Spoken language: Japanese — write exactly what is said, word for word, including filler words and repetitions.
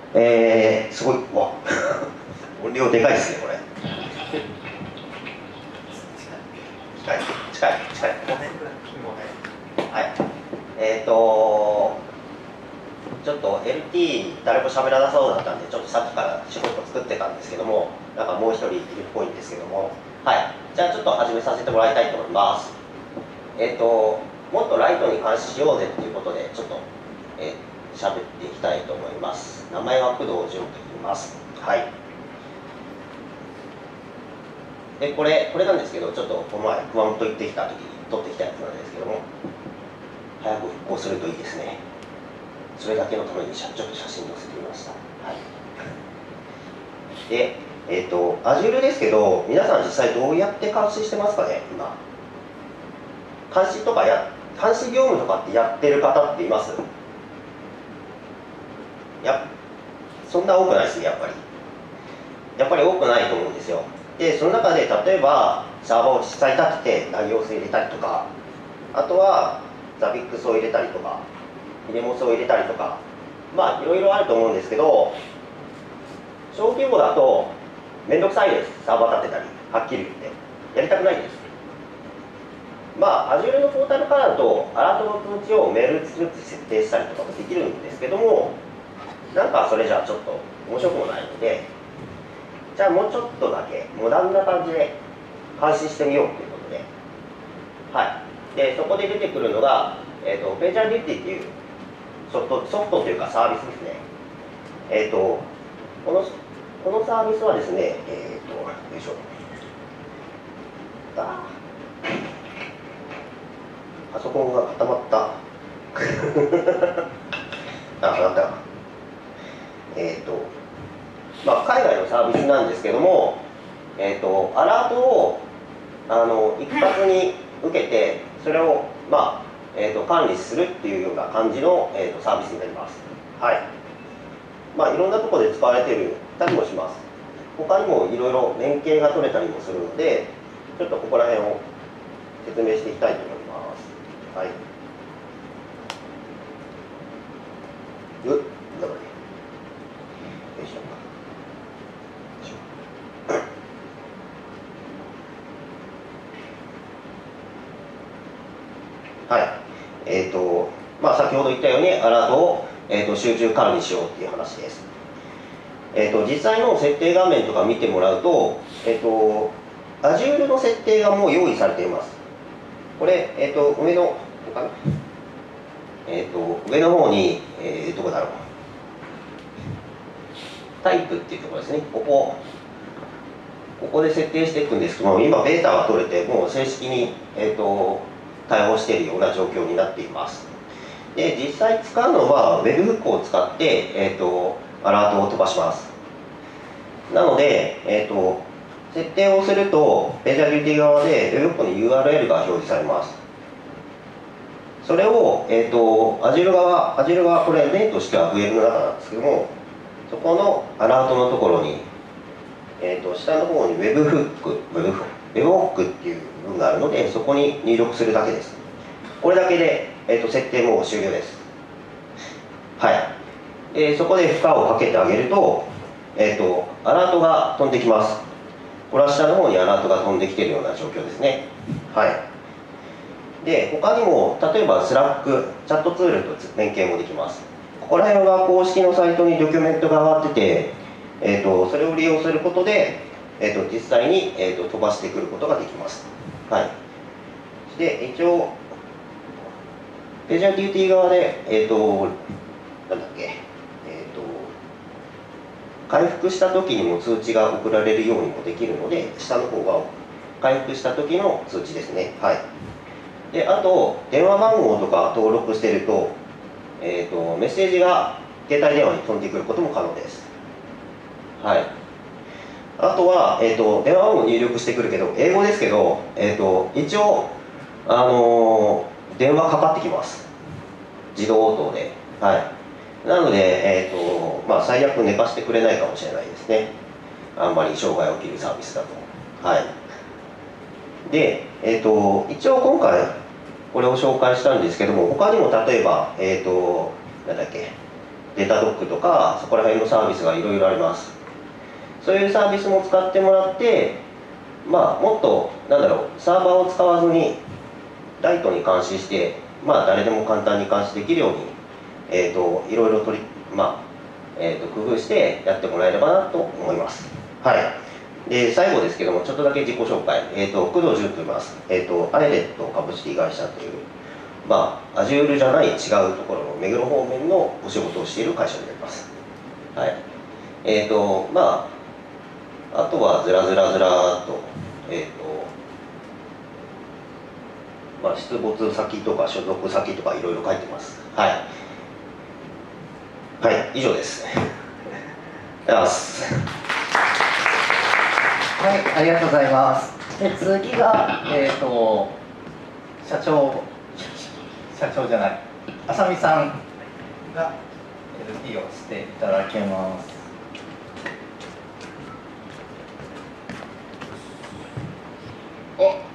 えー、すごい、わ音量でかいですね、これ。近い、近い、近い。はい。えっ、ー、とちょっと エルティー 誰も喋らなそうだったんで、ちょっとさっきから仕事作ってたんですけども、なんかもう一人いるっぽいんですけども、はい。じゃあちょっと始めさせてもらいたいと思います。えっ、ー、ともっとライトに監視しようぜっていうことで、ちょっと、えー、喋っていきたいと思います。名前は工藤潤と言います。はい。で、これ、これなんですけど、ちょっとこの前、熊本行ってきた時に撮ってきたやつなんですけども、早く復興するといいですね。それだけのためにちょっと写真載せてみました。はい。で、えっ、ー、と、Azure ですけど、皆さん実際どうやって監視してますかね、今。監視とかや、監視業務とかってやってる方っています？いや、そんな多くないですね、やっぱり。やっぱり多くないと思うんですよ。で、その中で例えば、サーバーを実際立てて、ラギオス入れたりとか、あとは、ザビックスを入れたりとか、ヒレモスを入れたりとか、まあ、いろいろあると思うんですけど、小規模だと、めんどくさいです。サーバー立てたり、はっきり言って。やりたくないです。まあ、Azure のポータルからだと、アラートの通知をメール通知設定したりとかもできるんですけども、なんかそれじゃあちょっと面白くもないので、じゃあもうちょっとだけモダンな感じで監視してみようということで、はい。で、そこで出てくるのが、えっと、ページャーデューティーっていうソフト、ソフトというかサービスですね。えっと、この、このサービスはですね、えっと、よいしょ。あパソコンが固まった。あ、なった。えっと、まあ、海外のサービスなんですけども、えっと、アラートをあの一発に受けて、それを、まあえっと、管理するっていうような感じの、えっと、サービスになります。はい。まあ、いろんなところで使われているたりもします。他にもいろいろ連携が取れたりもするので、ちょっとここら辺を説明していきたいと思います。はい。うっ、だからね。よいしょ。はい。えっと、まあ、先ほど言ったように、アラートを、えー、と集中管理しようっていう話です。えっと、実際の設定画面とか見てもらうと、えっと、Azure の設定がもう用意されています。これ、えっと、上の、かなえっと、上の方に、えー、どこだろう。タイプっていうところですね。ここ、ここで設定していくんですけども、今、ベータが取れて、もう正式に、えっと、対応しているような状況になっています。で、実際使うのは Web フックを使って、えーと、アラートを飛ばします。なので、えーと、設定をすると、ページャビリティ側で Web フックの ユーアールエル が表示されます。それを、えーと、Azure 側、Azure 側、これ例としては Web の中なんですけども、そこのアラートのところに、えーと、下の方に Web フック、Web フックっていう部分があるので、そこに入力するだけです。これだけで、えーと、設定も終了です。はい。えー、そこで負荷をかけてあげると、えーと、アラートが飛んできます。これは下の方にアラートが飛んできているような状況ですね。はい。で、他にも、例えばスラック、チャットツールと連携もできます。ここら辺は公式のサイトにドキュメントが上がってて、えーと、それを利用することで、えーと、実際に、えーと、飛ばしてくることができます。はい。で、一応、ページャーデューティー側で、えーと、なんだっけ、えーと、回復した時にも通知が送られるようにもできるので、下の方が回復した時の通知ですね。はい。で、あと、電話番号とか登録していると、えーと、メッセージが携帯電話に飛んでくることも可能です。はい。あとは、えーと、電話番号入力してくるけど、英語ですけど、えーと、一応、あのー、電話かかってきます。自動応答で。はい。なので、えーとまあ、最悪寝かしてくれないかもしれないですね。あんまり障害起きるサービスだと。はい。で、えーと、一応今回これを紹介したんですけども、他にも例えば、えーと、なんだっけ、 データドックとかそこら辺のサービスがいろいろあります。そういうサービスも使ってもらって、まあ、もっとなんだろうサーバーを使わずにライトに監視して、まあ、誰でも簡単に監視できるように、えー、といろいろ取り、まあえー、と工夫してやってもらえればなと思います。はい、で最後ですけども、ちょっとだけ自己紹介、えー、と工藤潤と言います。えー、とアイレット株式会社という、まあ、Azure じゃない違うところの目黒方面のお仕事をしている会社になります。はい、えーとまあ、あとはずらずらずらーっと、えーとまあ、出没先とか所属先とかいろいろ書いてます。はい、はい、以上です。ありがとうございます。 はい、ありがとうございます。で次が、えーと、社長、社長じゃない、浅見さんが エルピー をしていただけます。 お